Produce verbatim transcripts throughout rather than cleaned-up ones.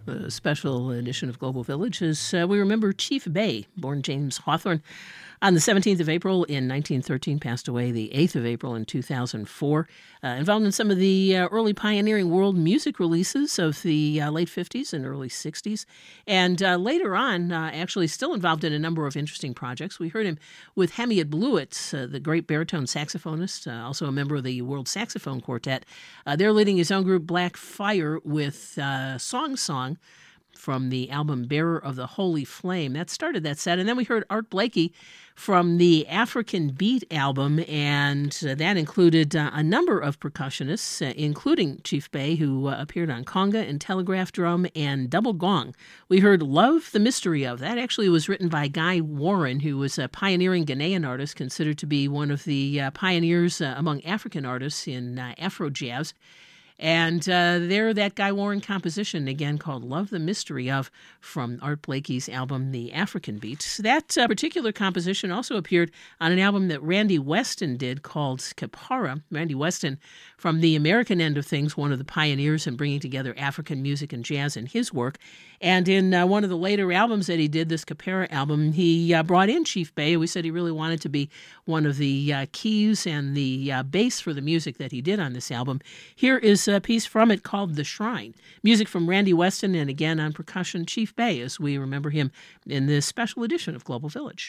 a special edition of Global Village, as uh, we remember Chief Bay, born James Hawthorne on the seventeenth of April in nineteen thirteen, passed away the eighth of April in two thousand four, uh, involved in some of the uh, early pioneering world music releases of the uh, late fifties and early sixties, and uh, later on, uh, actually still involved in a number of interesting projects. We heard him with Hamiet Bluiett, uh, the great baritone saxophonist, uh, also a member of the World Saxophone Quartet. Uh, they're leading his own group, Black Fire, with uh, Song Song from the album Bearer of the Holy Flame. That started that set. And then we heard Art Blakey from the African Beat album, and uh, that included uh, a number of percussionists, uh, including Chief Bay, who uh, appeared on conga and telegraph drum and double gong. We heard Love, the Mystery of. That actually was written by Guy Warren, who was a pioneering Ghanaian artist, considered to be one of the uh, pioneers uh, among African artists in uh, Afro jazz. And uh, there, that Guy Warren composition, again called Love the Mystery of, from Art Blakey's album The African Beat. That uh, particular composition also appeared on an album that Randy Weston did called Kapara. Randy Weston, from the American end of things, one of the pioneers in bringing together African music and jazz in his work. And in uh, one of the later albums that he did, this Kapara album, he uh, brought in Chief Bay. We said he really wanted to be one of the uh, keys and the uh, bass for the music that he did on this album. Here is a piece from it called The Shrine. Music from Randy Weston, and again on percussion, Chief Bay, as we remember him in this special edition of Global Village.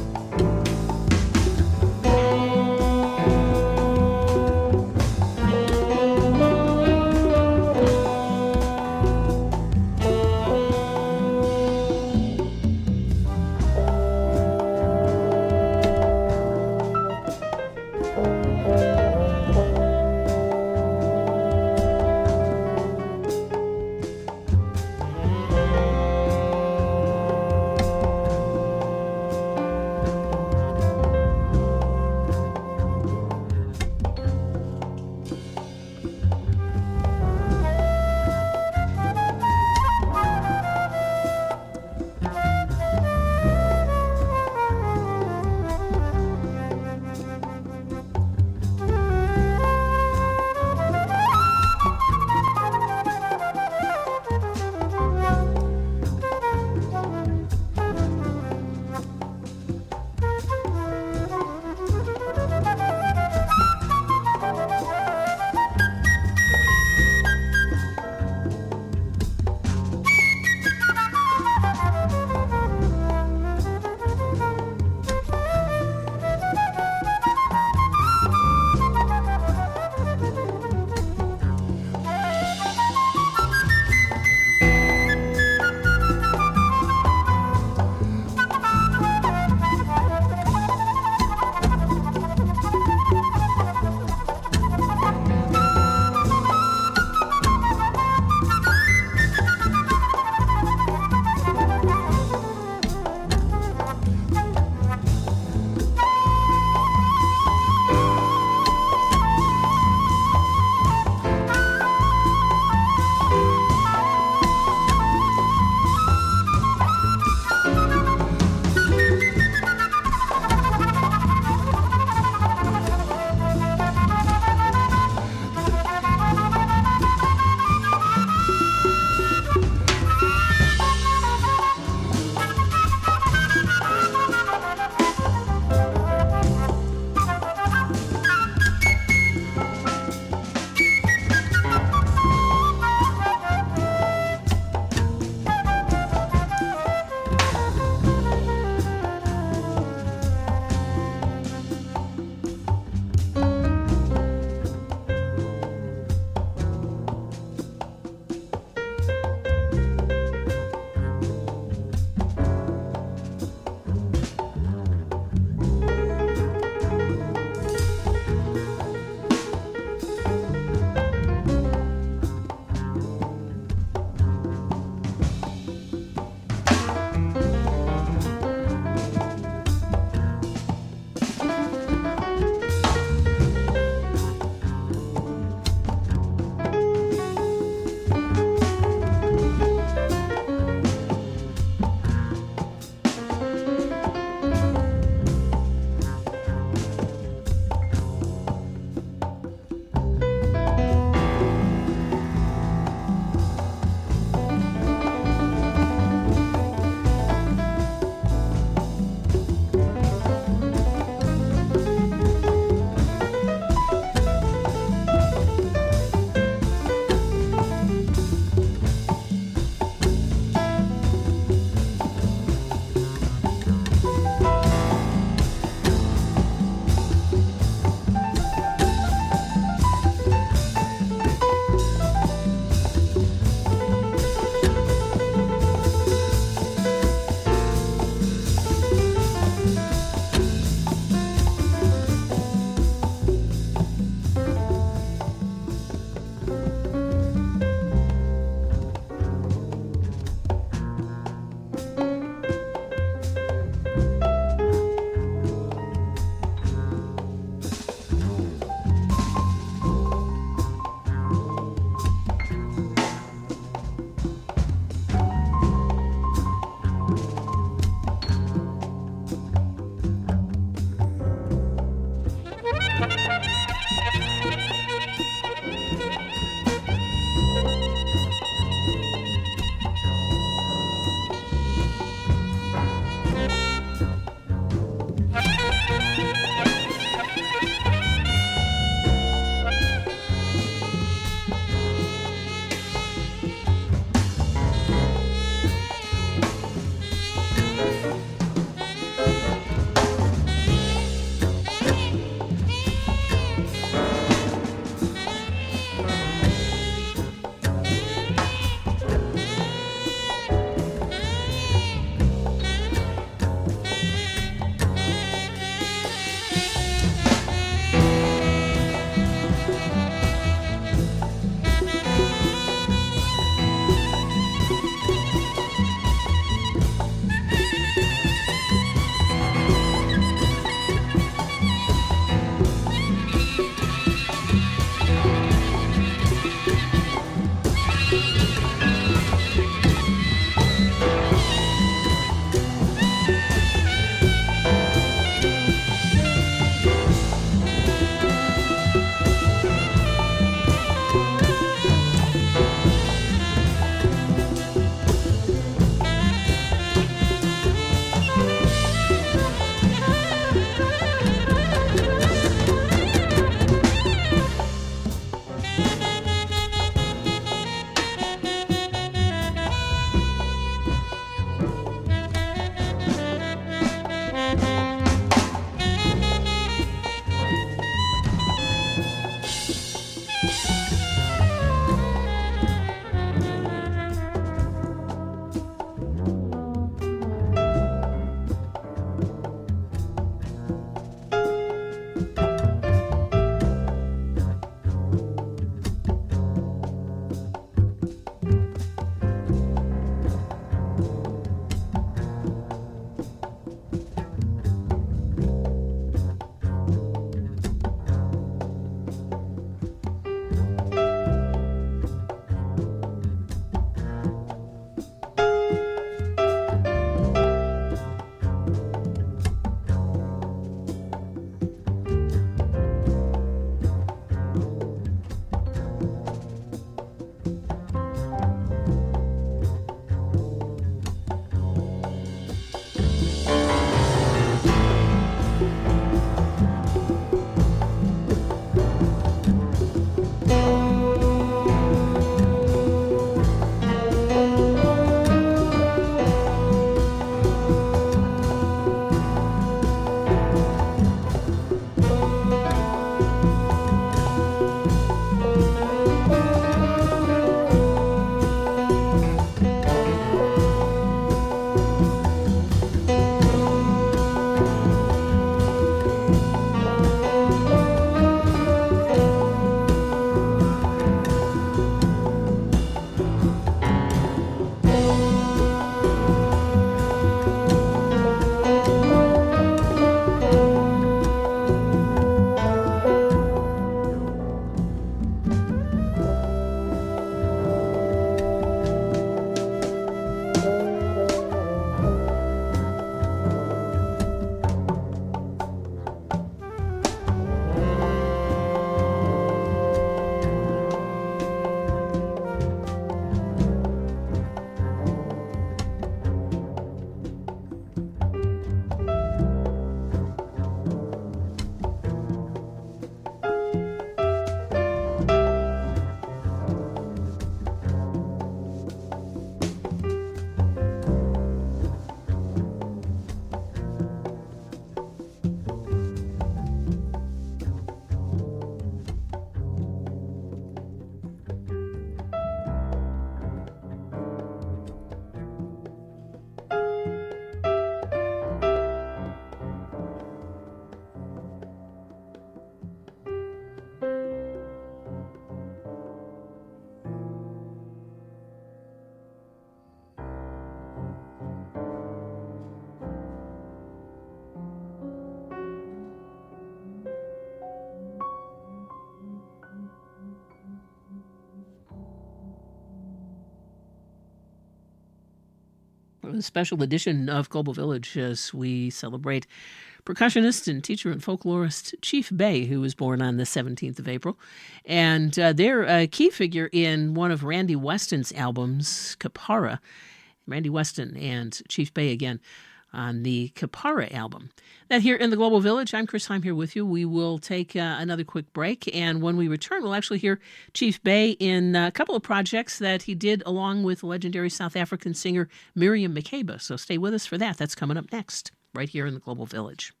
a special edition of Global Village as we celebrate percussionist and teacher and folklorist Chief Bey, who was born on the seventeenth of April. And uh, they're a key figure in one of Randy Weston's albums, Kapara. Randy Weston and Chief Bey again on the Kapara album. That here in the Global Village, I'm Chris Heim here with you. We will take uh, another quick break, and when we return, we'll actually hear Chief Bey in a couple of projects that he did along with legendary South African singer Miriam Makeba. So stay with us for that. That's coming up next, right here in the Global Village.